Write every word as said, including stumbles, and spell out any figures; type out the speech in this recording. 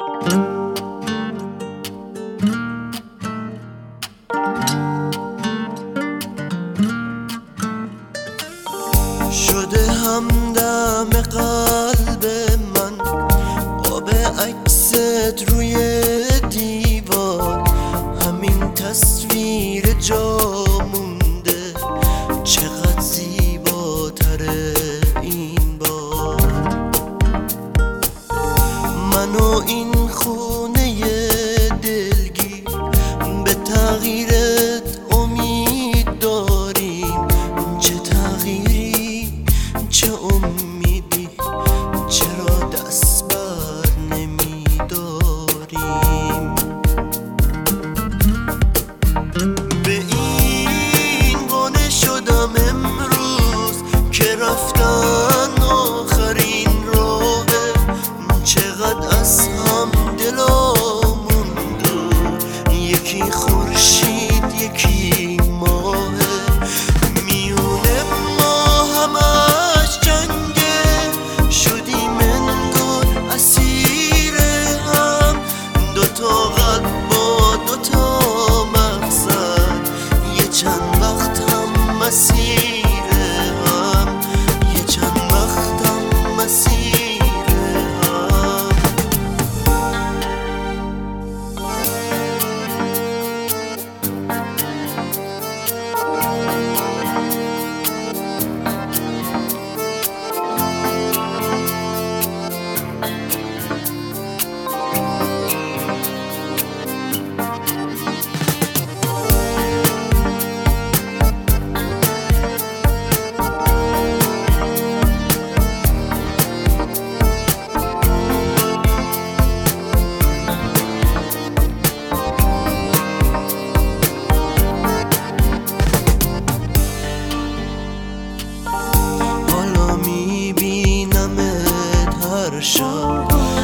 شده همدم قلب من قاب عکست روی دیوار، همین تصویر جا مونده چقدر زیباتره این بار. من و این خونه دلگیر به تغییرت امید داریم، چه تغییری چه امیدی، چرا دست بر نمی داریم. به این قانع شدم امروز که رفتن آخرین راهه، چقدر از هم دلامون دور، یکی خورشید یکی ماهه، میونه ما همش جنگه، شدیم انگار اسیر هم، دوتا قلب با دوتا مقصد، یه چند وقت هم مسیر هم، یه چند وقت هم مسیر هم. حالا میبینمت هر شب